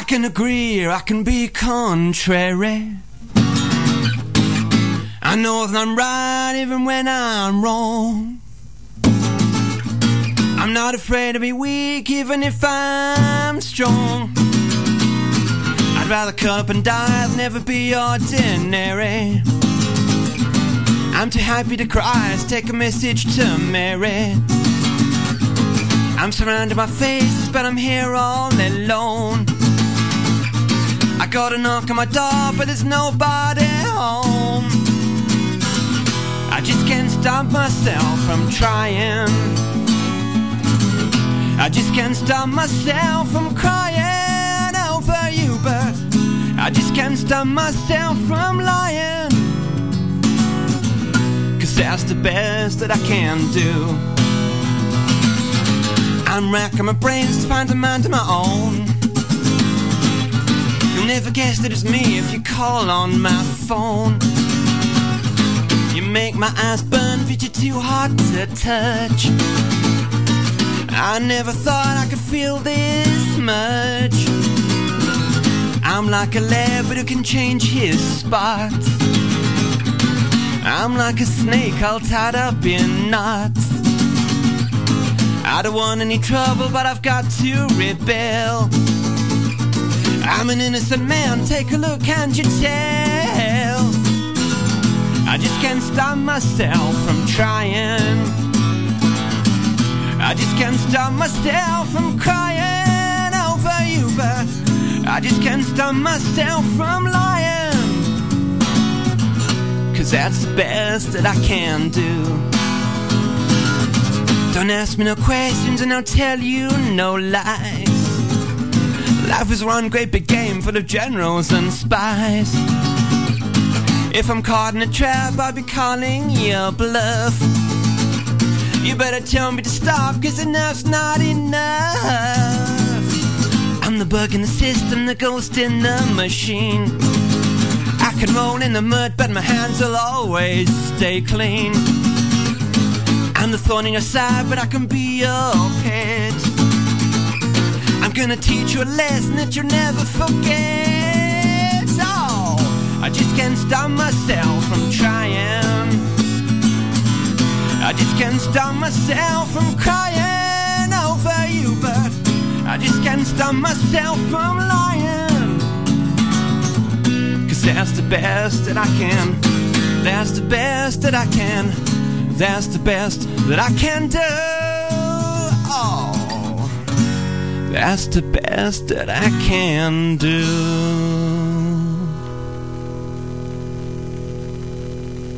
can agree or I can be contrary. I know that I'm right even when I'm wrong. I'm not afraid to be weak even if I'm strong. I'd rather cut up and die than ever be ordinary. I'm too happy to cry, so take a message to Mary. I'm surrounded by faces, but I'm here all alone. I got a knock on my door, but there's nobody home. I just can't stop myself from trying. I just can't stop myself from crying over you, but I just can't stop myself from lying. 'Cause that's the best that I can do. I'm racking my brains to find a mind of my own. You'll never guess that it's me if you call on my phone. You make my eyes burn if you're too hot to touch. I never thought I could feel this much. I'm like a leopard who can change his spots. I'm like a snake all tied up in knots. I don't want any trouble, but I've got to rebel. I'm an innocent man, take a look, can't you tell? I just can't stop myself from trying. I just can't stop myself from crying over you, but I just can't stop myself from lying. 'Cause that's the best that I can do. Don't ask me no questions and I'll tell you no lies. Life is one great big game full of generals and spies. If I'm caught in a trap, I'll be calling your bluff. You better tell me to stop, 'cause enough's not enough. I'm the bug in the system, the ghost in the machine. I can roll in the mud, but my hands will always stay clean. I'm the thorn in your side, but I can be your pet. I'm gonna teach you a lesson that you'll never forget. Oh, I just can't stop myself from trying. I just can't stop myself from crying over you, but I just can't stop myself from lying. 'Cause that's the best that I can. That's the best that I can. That's the best that I can do. Oh, that's the best that I can do.